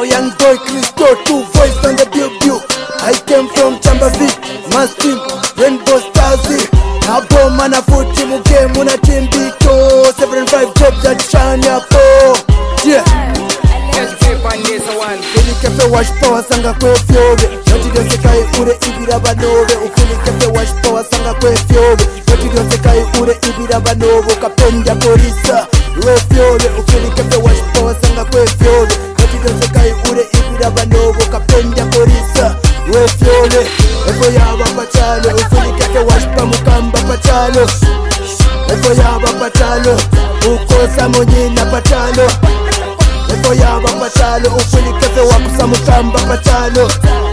young boy Christo, 2 voice on the build. I came from Chambazi, Mastim, Rainbow Stars. Abo mana futi muke muna timbito 7-5 jobs at China po. Yeah. Ufilikefe washpawa sanga kwe fyobe Yotidiose kai ure ibira banobe Ufilikefe washpawa sanga kwe fyobe Yotidiose kai ure ibira banobe Kapenda korisa Rwe fyobe Ufilikefe washpawa sanga kwe fyobe Yotidiose kai ure ibira banobe Kapenda korisa Rwe fyobe Efo yaba pachalo Ufilikefe washpa mukamba pachalo Efo yaba pachalo Ukosa monyina pachalo Efo yaba pachalo, ufilikefe wakusa mukamba pachalo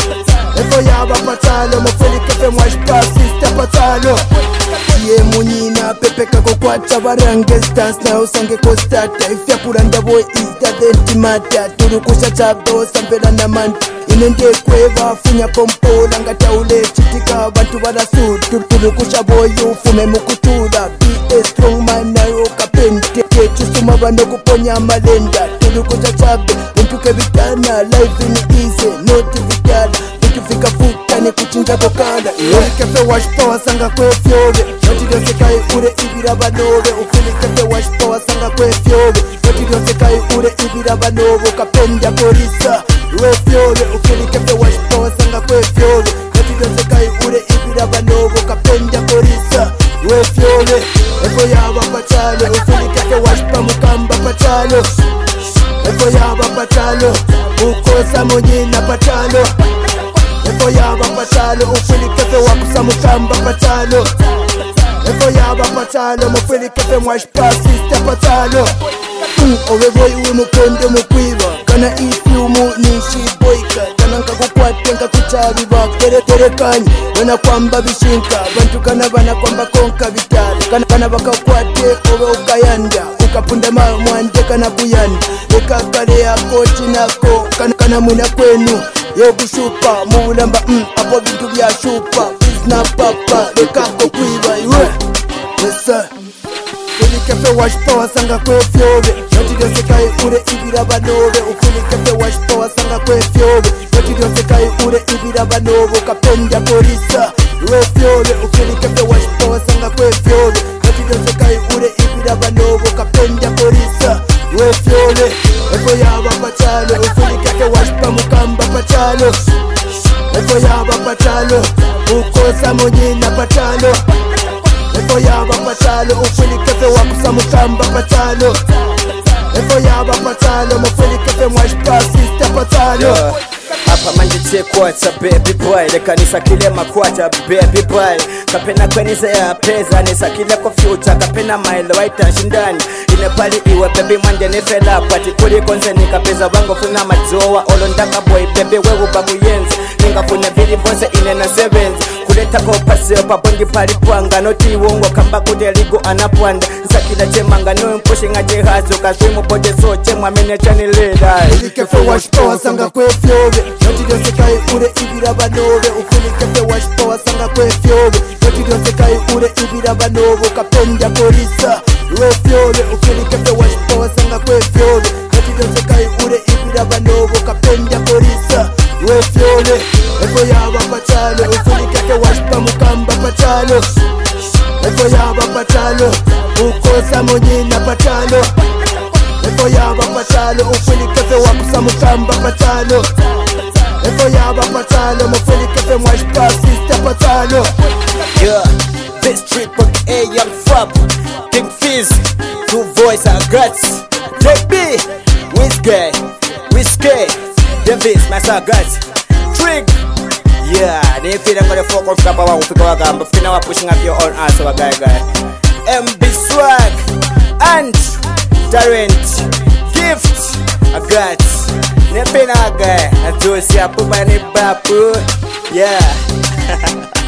Efo yaba pachalo, mufilikefe mwashpa sister pachalo Ye munyina pepe kako kwacha varange stance na usange kostata Ifya kuranda boy is the dentimata Turukusha chabdo sambela na manta Inende kweva funya pompola ngata ule chitika bantu barasudu Turukusha boy ufume mukutula Be a strong man na yoka pente Chusuma bando kuponya malenda Turukusha chabdo Ventuke vitana life in easy Not vitana Vitufika futa ni kuchinja kokanda Ufilikefe washpawa sanga kwe fyobe Yotidiose kai ure ibira banobe Ufilikefe washpawa sanga kwe fyobe Yotidiose kai ure ibira banobe Kapenda korisa Rwe fyobe Ufilikefe washpawa sanga kwe fyobe Yotidiose kai ure ibira banobe Kapenda korisa Rwe fyobe Efo yaba pachalo Ufilikefe washpa mukamba pachalo Efo yaba pachalo Ukosa monyina pachalo Efo yaba pachalo Ufilikefe wakusa mukamba pachalo Efo yaba pachalo Mufilikefe mwashpa sister pachalo Owe boy uwe mukondo mukwiba Kana ifyumu nishi boyka Kana nkakukwate nkakuchabiba Terekanyi wana kwamba bishinka Bantu kana bana kwamba konka bitali Kana bakakwate owe ukayanda Ukapunda mwande kana buyanda Eka kare ya kochi nako Kana muna kwenu Yogushupa mulamba Apo bintu bya shupa Bizna papa Lekako kwiba iwe Yes sir Ufilikefe washpawa sanga kwe fyobe Yotidiose kai ure ibira banobe Ufilikefe washpawa sanga kwe fyobe Yotidiose kai ure ibira banobe Kapenda korisa Rwe fyobe Ufilikefe washpawa sanga kwe fyobe Yotidiose kai ure ibira banobe Kapenda korisa Rwe fyobe Efo yaba pachalo Ufilikefe washpa mukamba pachalo Efo yaba pachalo Ukosa monyina pachalo Efo yaba pachalo Ufilikefe wakusa mukamba pachalo Efo yaba pachalo Mufilikefe mwashpa sister pachalo Hapa manje chekwacha baby boy Leka nisakile makwacha baby boy Kapena kwenise ya peza Nisakile kwa future Kapena mailo waita shindani Inepali iwe baby manje nifela Pati kuli konse nikapeza wango funa majowa Olondaka boy baby wewu babu yenzi Ningafune vili vonse ine na sevens Kuleta kwa upase papongi pali puanga Noti uongo kamba kude ligo anapwanda Nsakila chemanga no mpushi nga jehazo Kaswimu poje so chemwa mene chani leda Ufilikefe washpawa sanga kwe fyobe Yotidiose kai ure ibira banobe Ufilikefe washpawa sanga kwe fyobe Yotidiose kai ure ibira banobe Kapenda korisa Rwe fyobe Ufilikefe washpawa sanga kwe fyobe Yotidiose kai ure ibira banobe Kapenda korisa Rwe fyobe Efo yaba pachalo Ufilikefe washpa mukamba pachalo Efo yaba pachalo Ukosa monyina pachalo Efo yaba pachalo Ufilikefe wakusa mukamba pachalo Efo yaba pachalo Mufilikefe mwashpa sister pachalo Yeah, this trip on A young fab King Fizz, 2 voice and guts Take B, Whiskey Davis, Massa guts Trig Yeah, nifira ngore foko fukapa wa ufika wagamba Fina wa pushing up your own ass wa guy MB Swag And Tarrant Gift I got Nepina guy Atusi apuma ni bapu Yeah